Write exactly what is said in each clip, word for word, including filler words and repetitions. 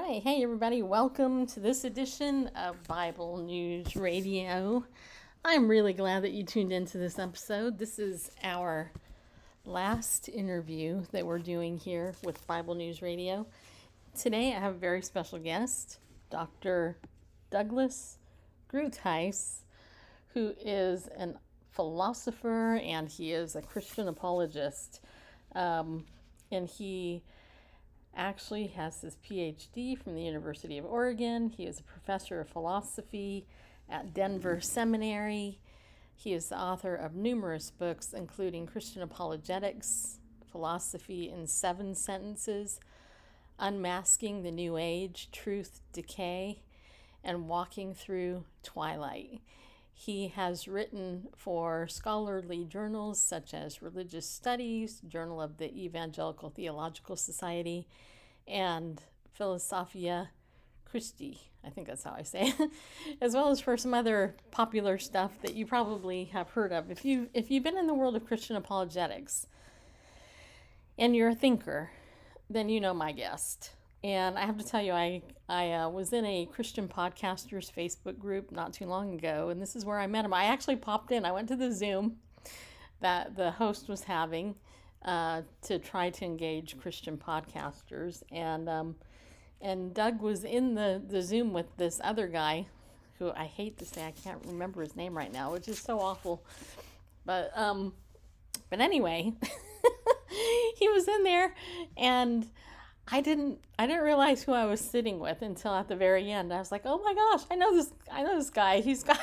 right. Hey, everybody. Welcome to this edition of Bible News Radio. I'm really glad that you tuned into this episode. This is our last interview that we're doing here with Bible News Radio. Today, I have a very special guest, Doctor Douglas Groothuis, who is a philosopher and he is a Christian apologist. Um, and he actually has his P H D from the University of Oregon. He is a professor of philosophy at Denver Seminary. He is the author of numerous books, including Christian Apologetics, Philosophy in Seven Sentences, Unmasking the New Age, Truth, Decay, and Walking Through Twilight. He has written for scholarly journals such as Religious Studies, Journal of the Evangelical Theological Society, and Philosophia Christi, I think that's how I say it, as well as for some other popular stuff that you probably have heard of. If you if you've been in the world of Christian apologetics and you're a thinker, then you know my guest. And I have to tell you, I, I uh, was in a Christian Podcasters Facebook group not too long ago, and this is where I met him. I actually popped in. I went to the Zoom that the host was having uh, to try to engage Christian podcasters. And um, and Doug was in the, the Zoom with this other guy, who I hate to say, I can't remember his name right now, which is so awful. But, um, but anyway, he was in there, and I didn't I didn't realize who I was sitting with until at the very end. I was like, "Oh my gosh, I know this I know this guy. He's got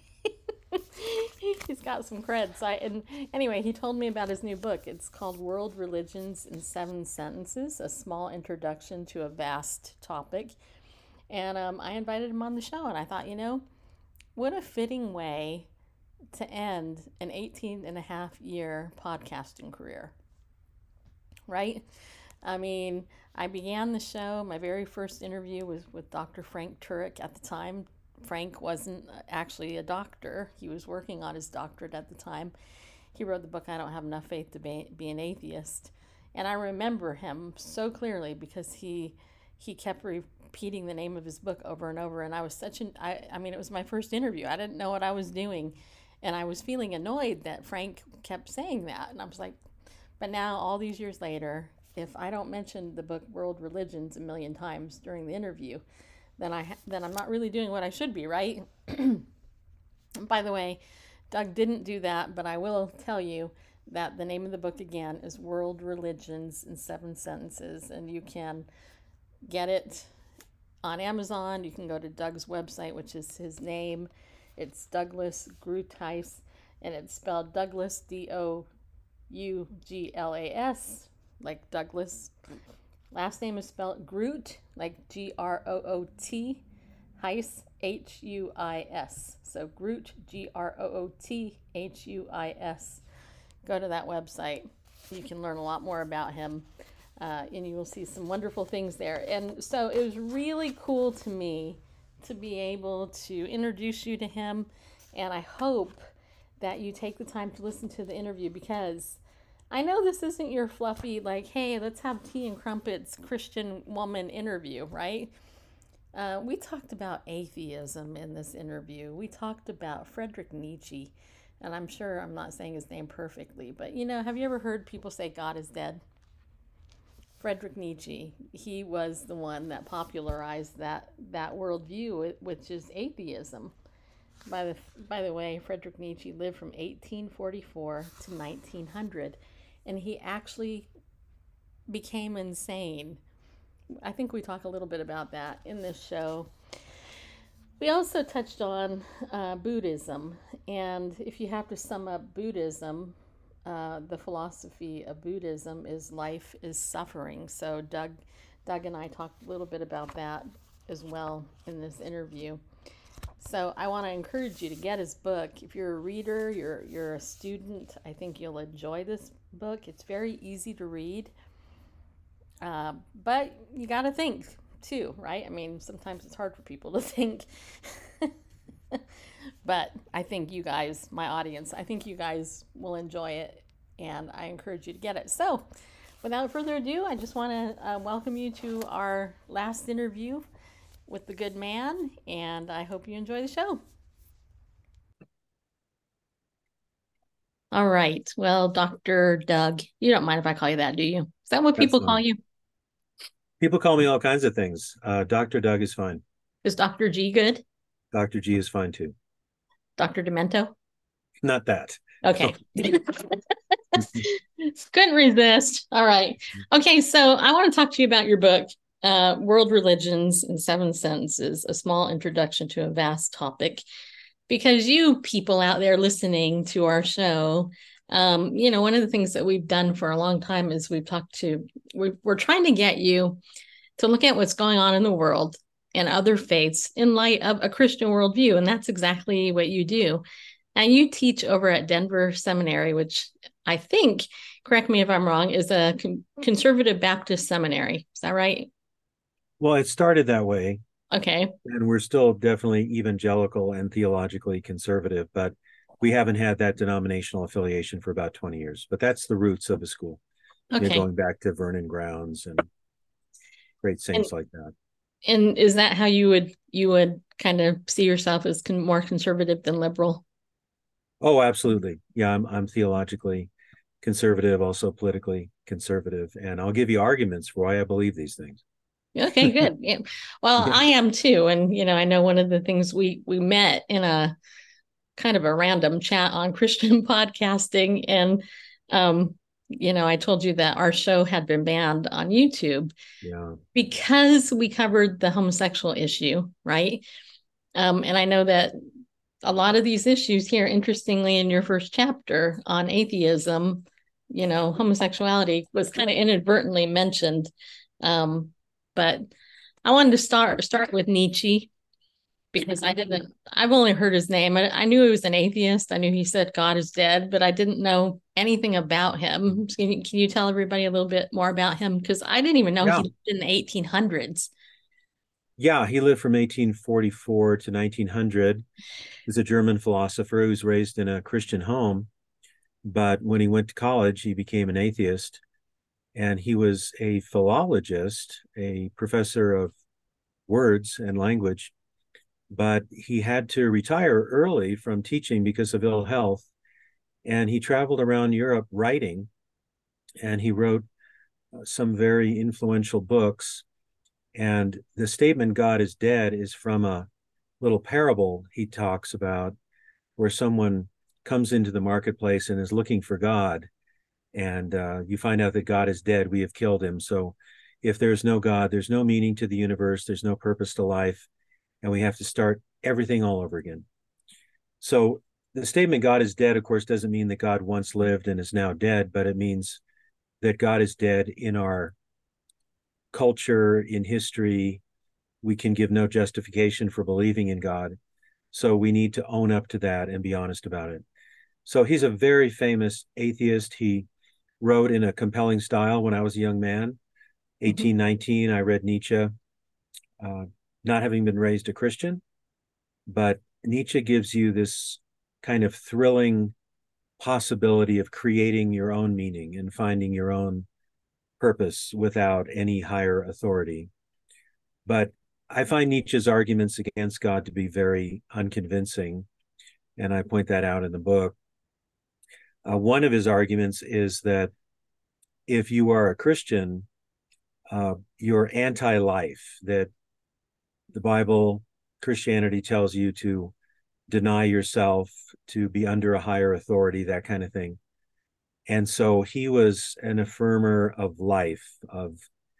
he's got some cred." So I, and anyway, he told me about his new book. It's called World Religions in Seven Sentences: A Small Introduction to a Vast Topic. And um, I invited him on the show, and I thought, you know, what a fitting way to end an eighteen and a half year podcasting career. Right? I mean, I began the show, my very first interview was with Doctor Frank Turek. At the time, Frank wasn't actually a doctor. He was working on his doctorate at the time. He wrote the book, I Don't Have Enough Faith to Be, be an Atheist. And I remember him so clearly because he he kept repeating the name of his book over and over. And I was such an, I, I mean, it was my first interview. I didn't know what I was doing. And I was feeling annoyed that Frank kept saying that. And I was like, but now, all these years later, if I don't mention the book World Religions a million times during the interview, then I ha- then I'm not really doing what I should be, right? By the way, Doug didn't do that, but I will tell you that the name of the book again is World Religions in Seven Sentences, and you can get it on Amazon. You can go to Doug's website, which is his name. It's Douglas Groothuis, and it's spelled Douglas, D O U G L A S, like Douglas. Last name is spelled Groot, like G R O O T, Huis, H U I S. So Groot, G R O O T, H U I S. Go to that website. You can learn a lot more about him, uh, and you will see some wonderful things there. And so it was really cool to me to be able to introduce you to him, and I hope that you take the time to listen to the interview, because I know this isn't your fluffy, like, hey, let's have tea and crumpets Christian woman interview, right? Uh, we talked about atheism in this interview. We talked about Friedrich Nietzsche, and I'm sure I'm not saying his name perfectly, but, you know, have you ever heard people say God is dead? Friedrich Nietzsche, he was the one that popularized that, that worldview, which is atheism. By the by the way, Friedrich Nietzsche lived from eighteen forty-four to nineteen hundred, and he actually became insane. I think we talk a little bit about that in this show. We also touched on uh, Buddhism, and if you have to sum up Buddhism, uh, the philosophy of Buddhism is life is suffering. So Doug, Doug and I talked a little bit about that as well in this interview. So I want to encourage you to get his book. If you're a reader, you're you're a student, I think you'll enjoy this book. It's very easy to read, uh, but you got to think too, right? I mean, sometimes it's hard for people to think, but I think you guys, my audience, I think you guys will enjoy it, and I encourage you to get it. So without further ado, I just want to uh, welcome you to our last interview with the good man, and I hope you enjoy the show. All right. Well, Doctor Doug, you don't mind if I call you that, do you? Is that what That's people call fine. you? People call me all kinds of things. Uh, Doctor Doug is fine. Is Doctor G good? Doctor G is fine too. Doctor Demento? Not that. Okay. Couldn't resist. All right. Okay, so I want to talk to you about your book, uh, World Religions in Seven Sentences, a small introduction to a vast topic. Because you people out there listening to our show, um, you know, one of the things that we've done for a long time is we've talked to, we we're trying to get you to look at what's going on in the world and other faiths in light of a Christian worldview. And that's exactly what you do. And you teach over at Denver Seminary, which I think, correct me if I'm wrong, is a conservative Baptist seminary. Is that right? Well, it started that way. Okay. And we're still definitely evangelical and theologically conservative, but we haven't had that denominational affiliation for about twenty years. But that's the roots of the school. Okay. You know, going back to Vernon Grounds and great saints and, like that. And is that how you would you would kind of see yourself as con- more conservative than liberal? Oh, absolutely. Yeah, I'm I'm theologically conservative, also politically conservative, and I'll give you arguments for why I believe these things. Okay, good. Yeah. Well, yeah. I am too, and you know, I know one of the things we we met in a kind of a random chat on Christian podcasting, and um, you know, I told you that our show had been banned on YouTube, yeah, because we covered the homosexual issue, right? Um, and I know that a lot of these issues here, interestingly, in your first chapter on atheism, you know, homosexuality was kind of inadvertently mentioned. Um, but I wanted to start start with Nietzsche because I didn't, I've only heard his name. I, I knew he was an atheist. I knew he said God is dead, but I didn't know anything about him. Can you, can you tell everybody a little bit more about him? Because I didn't even know yeah. he lived in the eighteen hundreds. Yeah, he lived from eighteen forty-four to nineteen hundred. He's a German philosopher who was raised in a Christian home. But when he went to college, he became an atheist. And he was a philologist, a professor of words and language. But he had to retire early from teaching because of ill health. And he traveled around Europe writing. And he wrote some very influential books. And the statement, God is dead, is from a little parable he talks about where someone comes into the marketplace and is looking for God. And uh, you find out that God is dead. We have killed him. So if there's no God, there's no meaning to the universe. There's no purpose to life. And we have to start everything all over again. So the statement God is dead, of course, doesn't mean that God once lived and is now dead, but it means that God is dead in our culture, in history. We can give no justification for believing in God. So we need to own up to that and be honest about it. So he's a very famous atheist. He wrote in a compelling style when I was a young man. eighteen nineteen, I read Nietzsche, uh, not having been raised a Christian, but Nietzsche gives you this kind of thrilling possibility of creating your own meaning and finding your own purpose without any higher authority. But I find Nietzsche's arguments against God to be very unconvincing, and I point that out in the book. Uh, one of his arguments is that if you are a Christian, uh, you're anti-life, that the Bible, Christianity tells you to deny yourself, to be under a higher authority, that kind of thing. And so he was an affirmer of life, of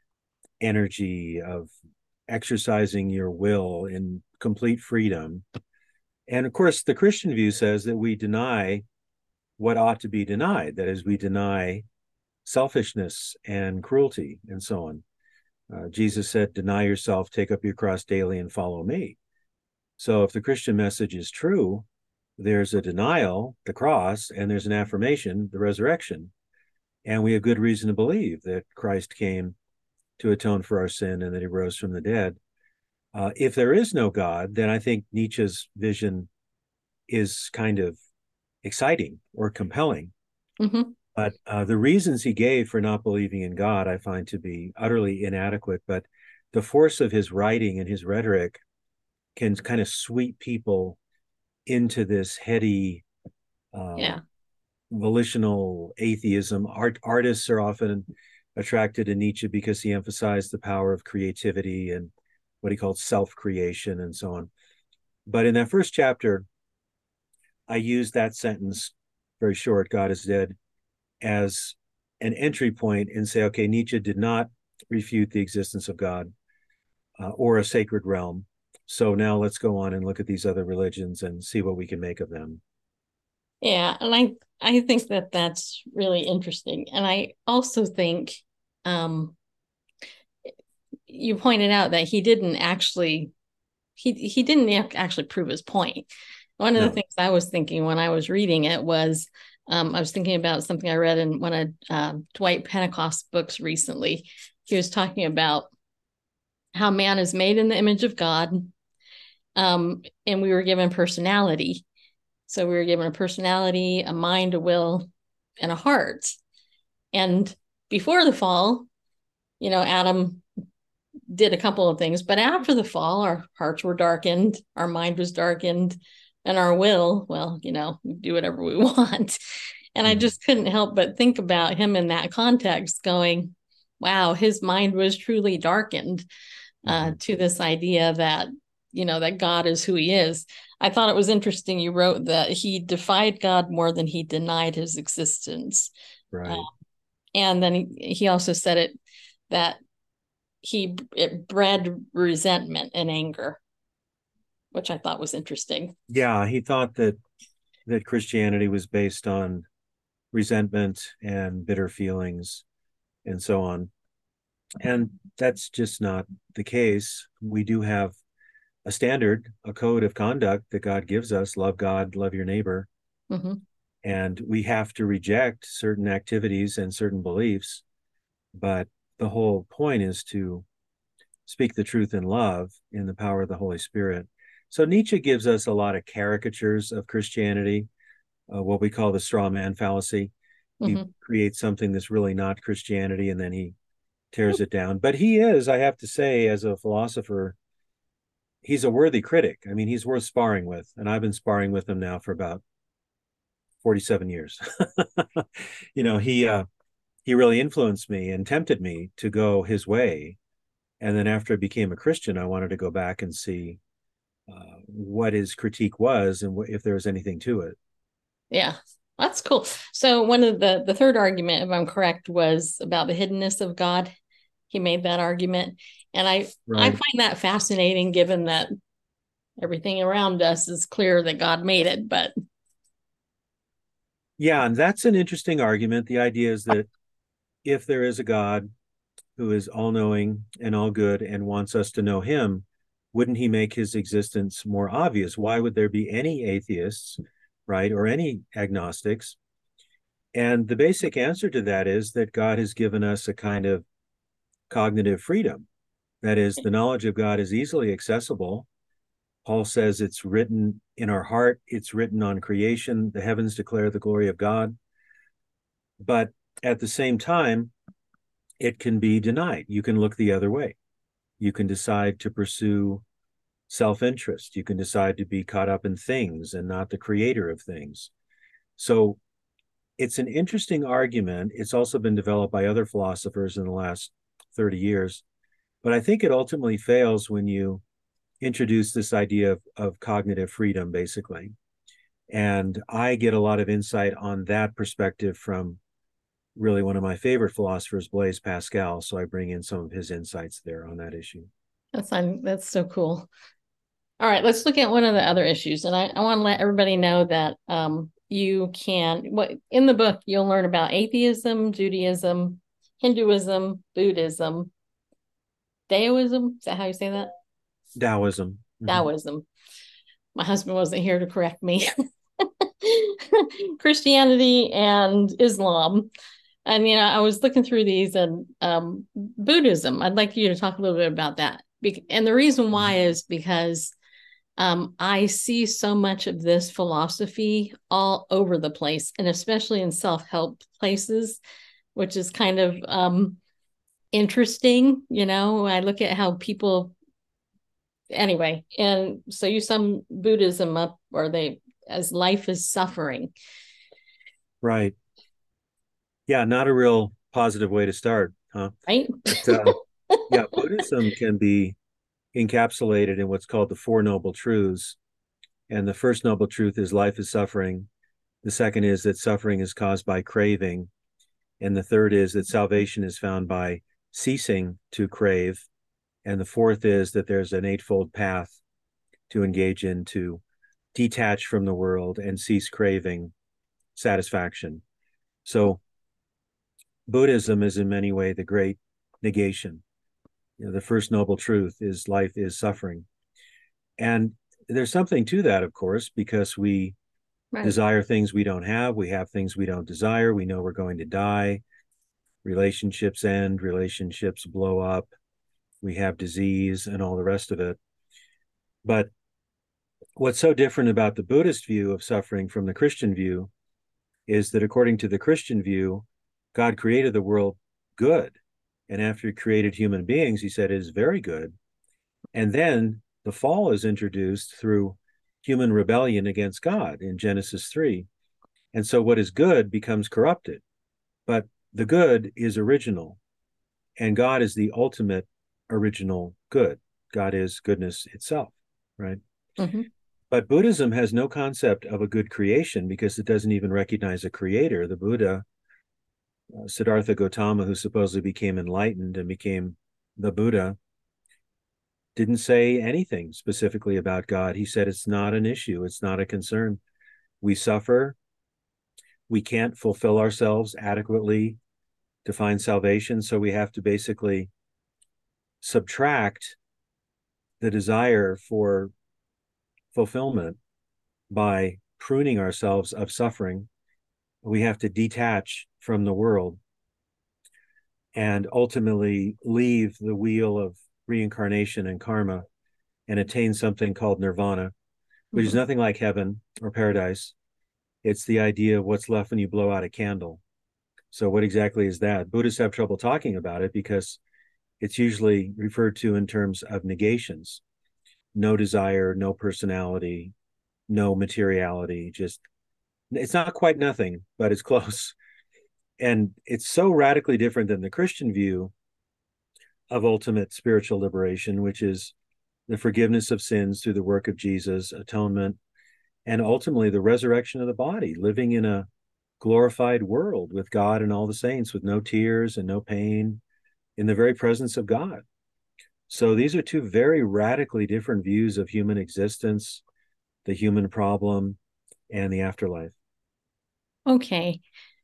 energy, of exercising your will in complete freedom. And of course, the Christian view says that we deny what ought to be denied. That is, we deny selfishness and cruelty and so on. Uh, Jesus said, deny yourself, take up your cross daily and follow me. So if the Christian message is true, there's a denial, the cross, and there's an affirmation, the resurrection. And we have good reason to believe that Christ came to atone for our sin and that he rose from the dead. Uh, if there is no God, then I think Nietzsche's vision is kind of exciting or compelling. Mm-hmm. But uh, the reasons he gave for not believing in God, I find to be utterly inadequate. But the force of his writing and his rhetoric can kind of sweep people into this heady, uh, Yeah. volitional atheism. Art artists are often attracted to Nietzsche because he emphasized the power of creativity and what he called self-creation and so on. But in that first chapter, I used that sentence, very short, God is dead, as an entry point and say, okay, Nietzsche did not refute the existence of God uh, or a sacred realm. So now let's go on and look at these other religions and see what we can make of them. Yeah, and I I think that that's really interesting. And I also think um you pointed out that he didn't actually he he didn't actually prove his point. One of the No. things I was thinking when I was reading it was um, I was thinking about something I read in one of uh, Dwight Pentecost books recently. He was talking about how man is made in the image of God, um, and we were given personality. So we were given a personality, a mind, a will, and a heart. And before the fall, you know, Adam did a couple of things, but after the fall, our hearts were darkened, our mind was darkened, and our will, well, you know, we do whatever we want. And I Mm-hmm. just couldn't help but think about him in that context, going, wow, his mind was truly darkened uh, Mm-hmm. to this idea that, you know, that God is who he is. I thought it was interesting you wrote that he defied God more than he denied his existence. Uh, Right. and then he, he also said it that he it bred resentment and anger, which I thought was interesting. Yeah, he thought that that Christianity was based on resentment and bitter feelings and so on. And that's just not the case. We do have a standard, a code of conduct that God gives us: love God, love your neighbor. Mm-hmm. And we have to reject certain activities and certain beliefs. But the whole point is to speak the truth in love in the power of the Holy Spirit. So Nietzsche gives us a lot of caricatures of Christianity, uh, what we call the straw man fallacy. He Mm-hmm. creates something that's really not Christianity and then he tears it down. But he is, I have to say, as a philosopher, he's a worthy critic. I mean, he's worth sparring with. And I've been sparring with him now for about forty-seven years. you know, he uh, he really influenced me and tempted me to go his way. And then after I became a Christian, I wanted to go back and see uh, what his critique was and if there was anything to it. Yeah, that's cool. So one of the the third argument, if I'm correct, was about the hiddenness of God. He made that argument, and I I Right. find that fascinating, given that everything around us is clear that God made it. But Yeah, and that's an interesting argument. The idea is that if there is a God who is all knowing and all good and wants us to know him, wouldn't he make his existence more obvious? Why would there be any atheists, right, or any agnostics? And the basic answer to that is that God has given us a kind of cognitive freedom. That is, the knowledge of God is easily accessible. Paul says it's written in our heart, it's written on creation, the heavens declare the glory of God. But at the same time, it can be denied. You can look the other way. You can decide to pursue self interest. You can decide to be caught up in things and not the creator of things. So it's an interesting argument. It's also been developed by other philosophers in the last thirty years. But I think it ultimately fails when you introduce this idea of, of cognitive freedom, basically. And I get a lot of insight on that perspective from really one of my favorite philosophers, Blaise Pascal. So I bring in some of his insights there on that issue. that's that's so cool. All right, let's look at one of the other issues, and I, I want to let everybody know that um, you can what in the book you'll learn about atheism, Judaism, Hinduism, Buddhism, Daoism. Is that how you say that? Taoism. Mm-hmm. Taoism. My husband wasn't here to correct me. Christianity and Islam. And you know, I was looking through these and um, Buddhism. I'd like you to talk a little bit about that. And the reason why is because Um, I see so much of this philosophy all over the place, and especially in self-help places, which is kind of um, interesting. You know, I look at how people, anyway, and so you sum Buddhism up, or they, as life is suffering. Right. Yeah, not a real positive way to start, huh? Right. But uh, yeah, Buddhism can be encapsulated in what's called the Four Noble Truths. And the first noble truth is life is suffering. The second is that suffering is caused by craving. And the third is that salvation is found by ceasing to crave. And the fourth is that there's an eightfold path to engage in to detach from the world and cease craving satisfaction. So Buddhism is in many ways the great negation. You know, the first noble truth is life is suffering. And there's something to that, of course, because we Right. desire things we don't have. We have things we don't desire. We know we're going to die. Relationships end, relationships blow up. We have disease and all the rest of it. But what's so different about the Buddhist view of suffering from the Christian view is that according to the Christian view, God created the world good. And after he created human beings, he said it is very good. And then the fall is introduced through human rebellion against God in Genesis three. And so what is good becomes corrupted. But the good is original. And God is the ultimate original good. God is goodness itself, right? Mm-hmm. But Buddhism has no concept of a good creation because it doesn't even recognize a creator. The Buddha, uh, Siddhartha Gautama, who supposedly became enlightened and became the Buddha, didn't say anything specifically about God. He said it's not an issue, it's not a concern. We suffer, we can't fulfill ourselves adequately to find salvation, so we have to basically subtract the desire for fulfillment by pruning ourselves of suffering. We have to detach from the world and ultimately leave the wheel of reincarnation and karma and attain something called nirvana, which Mm-hmm. is nothing like heaven or paradise. It's the idea of what's left when you blow out a candle. So what exactly is that? Buddhists have trouble talking about it because it's usually referred to in terms of negations. No desire, no personality, no materiality, just it's not quite nothing, but it's close. And it's so radically different than the Christian view of ultimate spiritual liberation, which is the forgiveness of sins through the work of Jesus, atonement, and ultimately the resurrection of the body, living in a glorified world with God and all the saints, with no tears and no pain, in the very presence of God. So these are two very radically different views of human existence, the human problem, and the afterlife. Okay.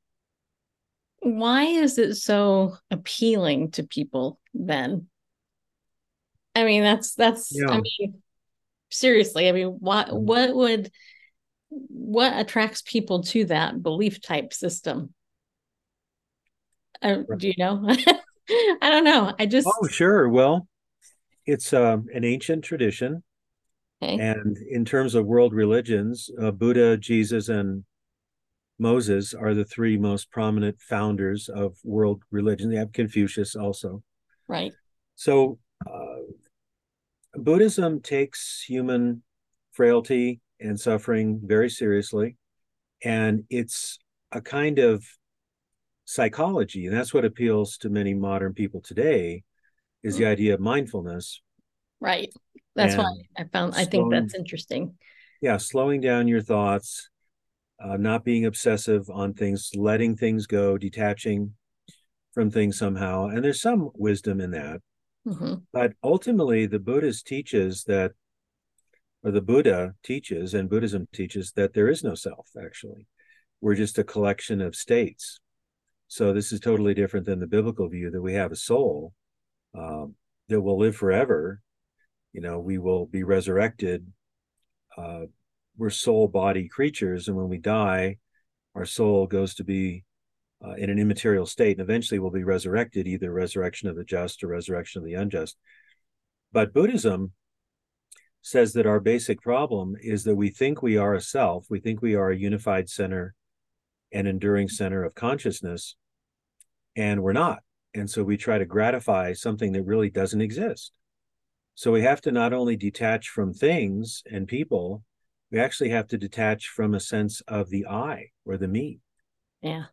Why is it so appealing to people then? I mean, that's that's I Yeah. mean, seriously, I mean, what what would what attracts people to that belief type system? Uh, do you know? I don't know. I Oh, just sure. Well, it's uh, an ancient tradition. okay. And in terms of world religions, uh, Buddha, Jesus, and Moses are the three most prominent founders of world religion. They have Confucius also. Right. So uh, Buddhism takes human frailty and suffering very seriously. And it's a kind of psychology. And that's what appeals to many modern people today is the idea of mindfulness Right. That's why and I found I think slowing, that's interesting. yeah, slowing down your thoughts, uh, not being obsessive on things, letting things go, detaching from things somehow. And there's some wisdom in that. Mm-hmm. But ultimately, the Buddhist teaches that, or the Buddha teaches, and Buddhism teaches that there is no self, actually. We're just a collection of states. So this is totally different than the biblical view that we have a soul um, that will live forever. You know, we will be resurrected. Uh, we're soul body creatures. And when we die, our soul goes to be uh, in an immaterial state, and eventually will be resurrected, either resurrection of the just or resurrection of the unjust. But Buddhism says that our basic problem is that we think we are a self, we think we are a unified center, an enduring center of consciousness, and we're not. And so we try to gratify something that really doesn't exist. So we have to not only detach from things and people, we actually have to detach from a sense of the I or the me. Yeah.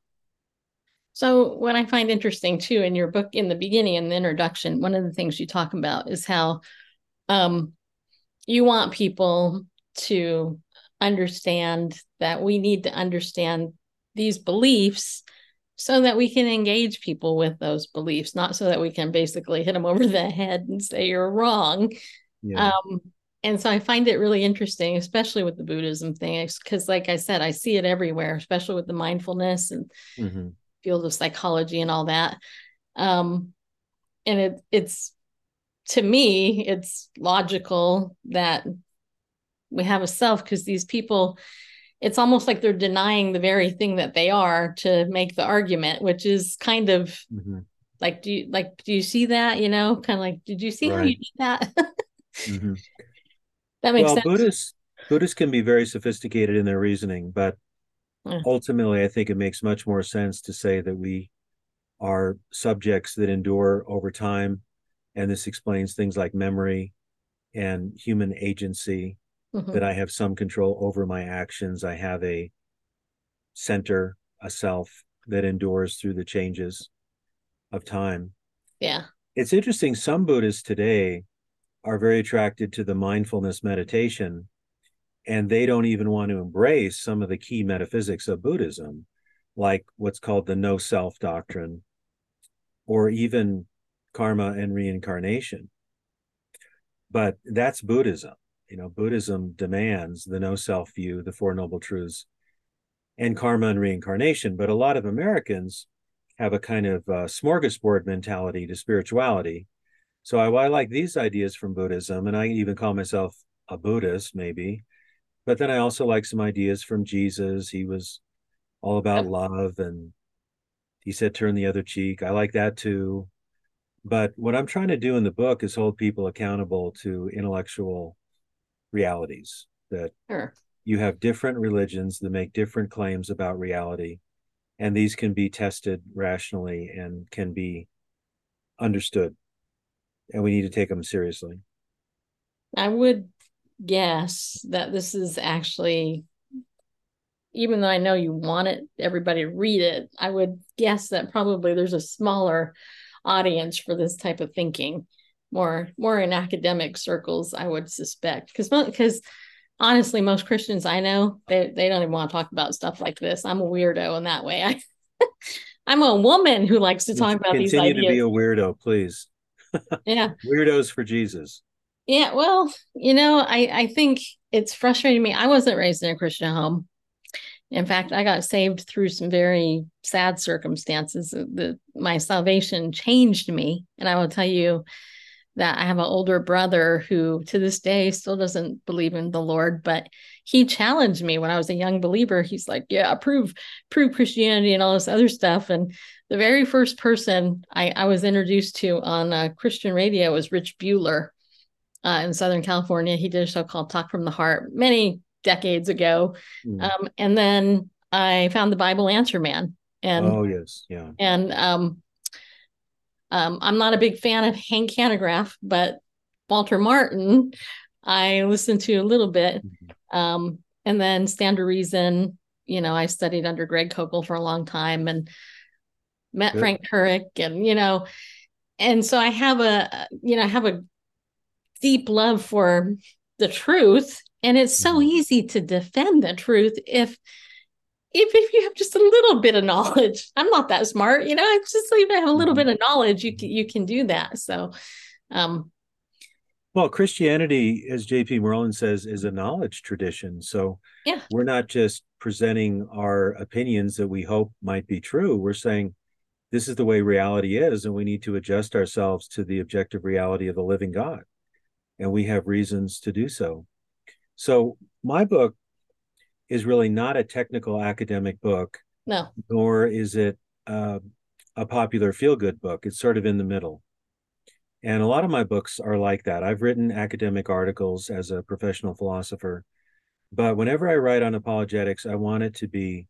So what I find interesting too in your book, in the beginning, in the introduction, one of the things you talk about is how um, you want people to understand that we need to understand these beliefs so that we can engage people with those beliefs, not so that we can basically hit them over the head and say you're wrong. Yeah. Um, and so I find it really interesting, especially with the Buddhism thing, because like I said, I see it everywhere, especially with the mindfulness and Mm-hmm. field of psychology and all that. Um, and it it's to me, it's logical that we have a self, because these people, it's almost like they're denying the very thing that they are to make the argument, which is kind of Mm-hmm. like, do you like, do you see that? You know, kind of like, did you see how Right. you did that? Mm-hmm. That makes Well, sense. Buddhists Buddhists can be very sophisticated in their reasoning, but Yeah. ultimately, I think it makes much more sense to say that we are subjects that endure over time, and this explains things like memory and human agency. That Mm-hmm. I have some control over my actions. I have a center, a self that endures through the changes of time. Yeah. It's interesting. Some Buddhists today are very attracted to the mindfulness meditation, and they don't even want to embrace some of the key metaphysics of Buddhism, like what's called the no self doctrine, or even karma and reincarnation. But that's Buddhism. You know, Buddhism demands the no self view, the Four Noble Truths, and karma and reincarnation. But a lot of Americans have a kind of uh, smorgasbord mentality to spirituality. So I, I like these ideas from Buddhism, and I even call myself a Buddhist, maybe. But then I also like some ideas from Jesus. He was all about Yep. love, and he said, turn the other cheek. I like that too. But what I'm trying to do in the book is hold people accountable to intellectual realities, that Sure. you have different religions that make different claims about reality, and these can be tested rationally and can be understood, and we need to take them seriously. I would guess that this is actually, even though I know you want it, everybody to read it, I would guess that probably there's a smaller audience for this type of thinking, more more in academic circles, I would suspect, because because honestly, most Christians I know, they they don't even want to talk about stuff like this. I'm a weirdo in that way. I I'm a woman who likes to talk about these Continue to be ideas. a weirdo, please. Yeah. Weirdos for Jesus. Yeah, well, you know, I I think it's frustrating me. I wasn't raised in a Christian home. In fact, I got saved through some very sad circumstances. The, my salvation changed me. And I will tell you that I have an older brother who to this day still doesn't believe in the Lord, but he challenged me when I was a young believer. He's like, yeah, prove, prove Christianity and all this other stuff. And the very first person I, I was introduced to on uh, Christian radio was Rich Bueller uh, in Southern California. He did a show called Talk from the Heart many decades ago. Mm. Um, and then I found the Bible Answer Man. And Oh, yes. Yeah. and um, um, I'm not a big fan of Hank Hanegraaff, but Walter Martin, I listened to a little bit. Mhm. Um, and then Stand to Reason, you know, I studied under Greg Koukl for a long time and met Good. Frank Turek, and, you know, and so I have a, you know, I have a deep love for the truth. And it's so Mhm. easy to defend the truth if if, if you have just a little bit of knowledge. I'm not that smart, you know. It's just like if I have a little Mhm. bit of knowledge, you can you can do that. So, um, Well, Christianity, as J P. Moreland says, is a knowledge tradition. So yeah, we're not just presenting our opinions that we hope might be true. We're saying this is the way reality is, and we need to adjust ourselves to the objective reality of the living God. And we have reasons to do so. So my book is really not a technical academic book, no, nor is it uh, a popular feel good book. It's sort of in the middle. And a lot of my books are like that. I've written academic articles as a professional philosopher, but whenever I write on apologetics, I want it to be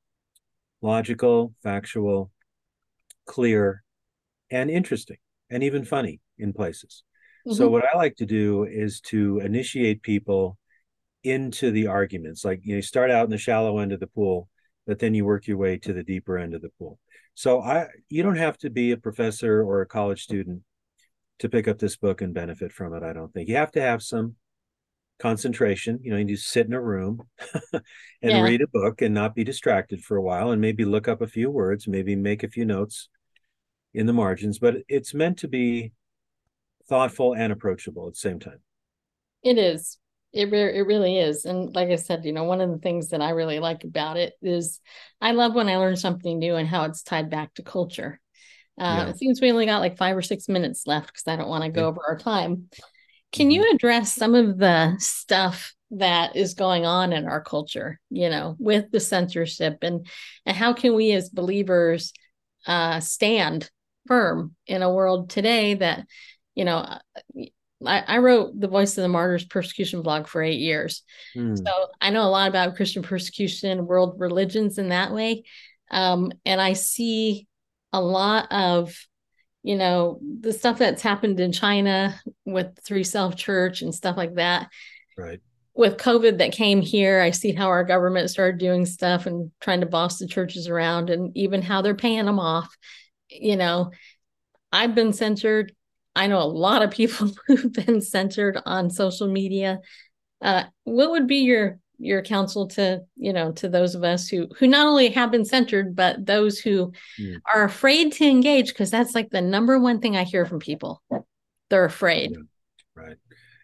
logical, factual, clear, and interesting, and even funny in places. So, Hmm. what I like to do is to initiate people into the arguments. Like, you know, you start out in the shallow end of the pool, but then you work your way to the deeper end of the pool. So, I you don't have to be a professor or a college student to pick up this book and benefit from it. I don't think you have to have some concentration. You know, you need to sit in a room and Yeah, read a book and not be distracted for a while, and maybe look up a few words, maybe make a few notes in the margins. But it's meant to be thoughtful and approachable at the same time. it is. It, re- it really is. And like I said, you know, one of the things that I really like about it is I love when I learn something new and how it's tied back to culture. Uh, Yeah. it seems we only got like five or six minutes left because I don't want to go Okay. over our time. Can Mm-hmm. you address some of the stuff that is going on in our culture, you know, with the censorship, and and how can we as believers uh, stand firm in a world today that, you know, I, I wrote the Voice of the Martyrs persecution blog for eight years. So Mm, I know a lot about Christian persecution, world religions in that way. Um, and I see a lot of, you know, the stuff that's happened in China with Three Self Church and stuff like that. right. With COVID that came here, I see how our government started doing stuff and trying to boss the churches around, and even how they're paying them off. You know, I've been censored. I know a lot of people who've been censored on social media. Uh, what would be your your counsel to, you know, to those of us who who not only have been censored, but those who Mm, are afraid to engage? Because that's like the number one thing I hear from people. They're afraid. yeah, right.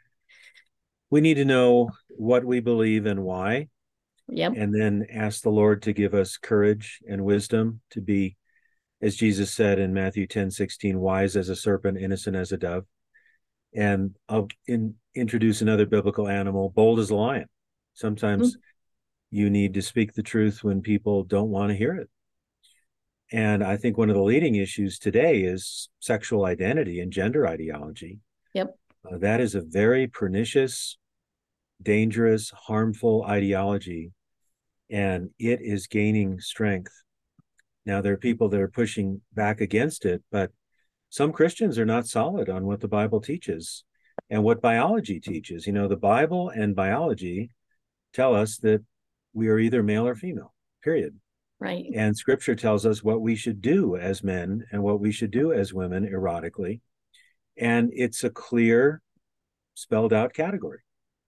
We need to know what we believe and why, Yep. and then ask the Lord to give us courage and wisdom to be, as Jesus said in Matthew ten sixteen, wise as a serpent, innocent as a dove. And I'll in, introduce another biblical animal, bold as a lion. Sometimes you need to speak the truth when people don't want to hear it. And I think one of the leading issues today is sexual identity and gender ideology. Yep. Uh, that is a very pernicious, dangerous, harmful ideology, and it is gaining strength. Now, there are people that are pushing back against it, but some Christians are not solid on what the Bible teaches and what biology teaches. You know, the Bible and biology tell us that we are either male or female, period. Right. And scripture tells us what we should do as men and what we should do as women erotically. And it's a clear, spelled out category.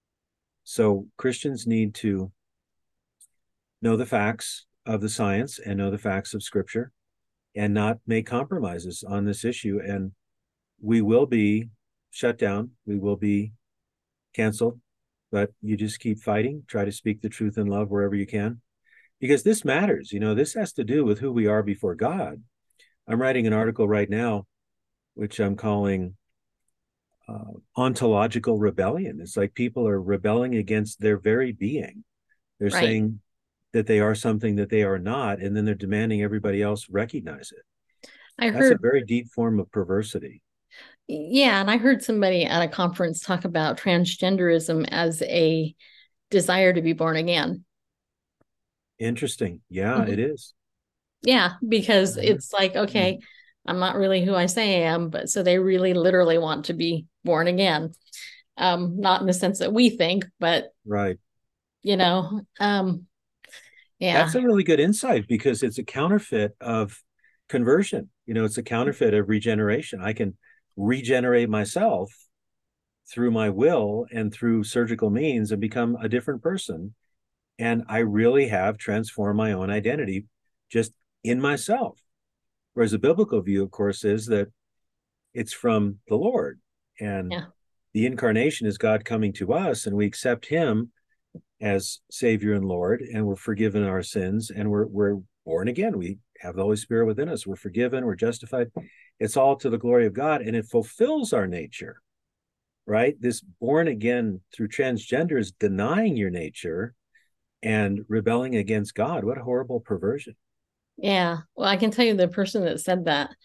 So Christians need to know the facts of the science and know the facts of scripture and not make compromises on this issue. And we will be shut down, we will be canceled, but you just keep fighting, try to speak the truth in love wherever you can, because this matters. You know, this has to do with who we are before God. I'm writing an article right now, which I'm calling uh, ontological rebellion. It's like people are rebelling against their very being. They're Right. saying that they are something that they are not, and then they're demanding everybody else recognize it. I That's a heard, very deep form of perversity. yeah, and I heard somebody at a conference talk about transgenderism as a desire to be born again. Interesting. Yeah, it Mhm. is. Yeah, because Mhm. it's like, Mhm. okay, I'm not really who I say I am, but so they really literally want to be born again. Um, not in the sense that we think, but Right. you know, um, That's yeah, a really good insight because it's a counterfeit of conversion. You know, it's a counterfeit of regeneration. I can regenerate myself through my will and through surgical means and become a different person. And I really have transformed my own identity just in myself. Whereas the biblical view, of course, is that it's from the Lord. And yeah. the incarnation is God coming to us, and we accept him as Savior and Lord, and we're forgiven our sins, and we're we're born again. We have the Holy Spirit within us. We're forgiven, we're justified. It's all to the glory of God, and it fulfills our nature, right? This born again through transgender is denying your nature and rebelling against God. What a horrible perversion. Yeah. Well, I can tell you the person that said that.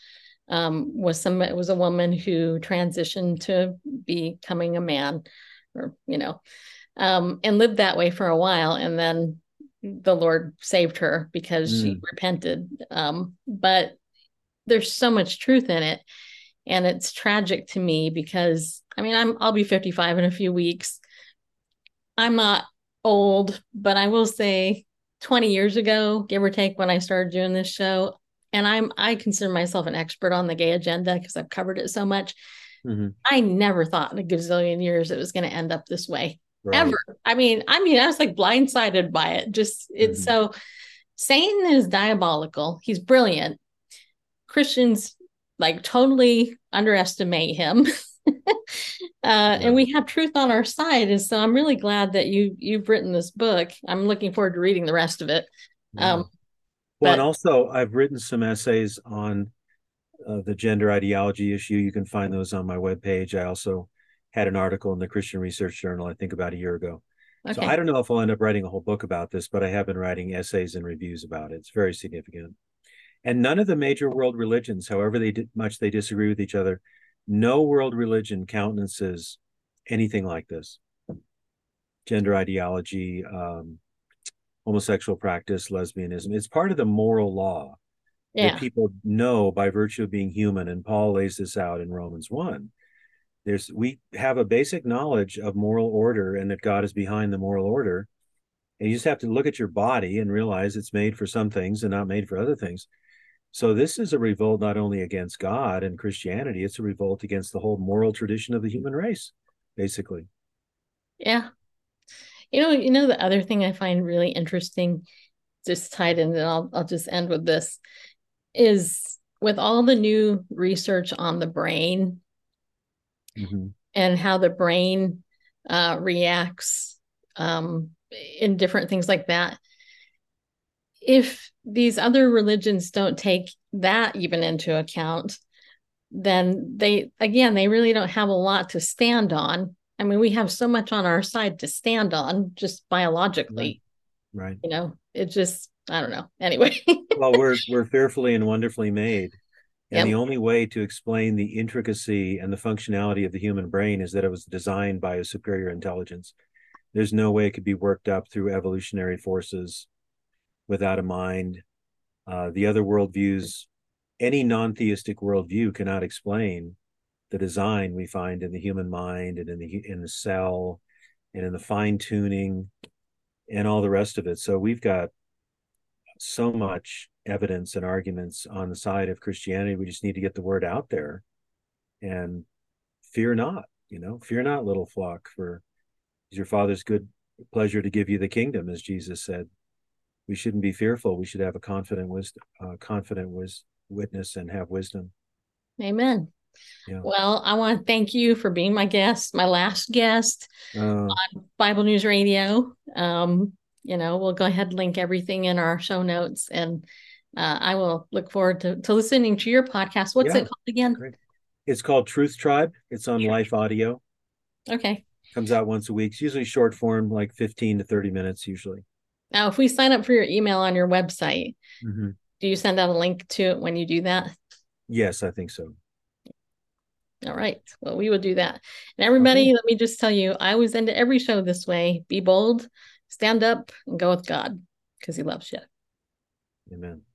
um, was some it was a woman who transitioned to becoming a man, or you know, um, and lived that way for a while, and then the Lord saved her because she Mm. repented. Um, but there's so much truth in it, and it's tragic to me because I mean I'm I'll be fifty-five in a few weeks. I'm not old, but I will say twenty years ago, give or take, when I started doing this show, and I'm I consider myself an expert on the gay agenda because I've covered it so much. Mm-hmm. I never thought in a gazillion years it was going to end up this way. Right. Ever. I mean, I mean, I was like blindsided by it. Just it's Mm-hmm. so Satan is diabolical. He's brilliant. Christians like totally underestimate him. Uh, and Right. we have truth on our side. And so I'm really glad that you you've written this book. I'm looking forward to reading the rest of it. Yeah. Um, Well, and but also I've written some essays on uh, the gender ideology issue. You can find those on my webpage. I also had an article in the Christian Research Journal, I think about a year ago. So I okay. don't know if I'll end up writing a whole book about this, but I have been writing essays and reviews about it. It's very significant. And none of the major world religions, however they did, much they disagree with each other, no world religion countenances anything like this. Gender ideology, um, homosexual practice, lesbianism. It's part of the moral law that Yeah. people know by virtue of being human. And Paul lays this out in Romans one. There's we have a basic knowledge of moral order and that God is behind the moral order. And you just have to look at your body and realize it's made for some things and not made for other things. So this is a revolt not only against God and Christianity, it's a revolt against the whole moral tradition of the human race, basically. Yeah. You know, you know, the other thing I find really interesting, just tied in, and I'll I'll just end with this, is with all the new research on the brain Mm-hmm. and how the brain uh, reacts um, in different things like that. If these other religions don't take that even into account, then they, again, they really don't have a lot to stand on. I mean, we have so much on our side to stand on just Right. biologically, Right. you know, it just, I don't know. Anyway. Well, we're we're fearfully and wonderfully made. And the Yep. only way to explain the intricacy and the functionality of the human brain is that it was designed by a superior intelligence. There's no way it could be worked up through evolutionary forces without a mind. Uh, the other worldviews, any non-theistic worldview cannot explain the design we find in the human mind and in the in the cell and in the fine tuning and all the rest of it. So we've got so much evidence and arguments on the side of Christianity. We just need to get the word out there and fear not, you know, fear not, little flock, for your Father's good pleasure to give you the kingdom, as Jesus said. We shouldn't be fearful. We should have a confident wisdom, uh, confident wis- witness and have wisdom. Amen. Yeah. Well, I want to thank you for being my guest, my last guest Uh, on Bible News Radio. Um, you know, we'll go ahead and link everything in our show notes, and uh, I will look forward to, to listening to your podcast. What's it yeah, called again? great. It's called Truth Tribe. It's on Life Audio. Okay. Comes out once a week. It's usually short form, like fifteen to thirty minutes, usually. Now, if we sign up for your email on your website, Mm-hmm. do you send out a link to it when you do that? Yes, I think so. All right. Well, we will do that. And Okay. everybody, let me just tell you, I always end every show this way. Be bold, stand up, and go with God because he loves you. Amen.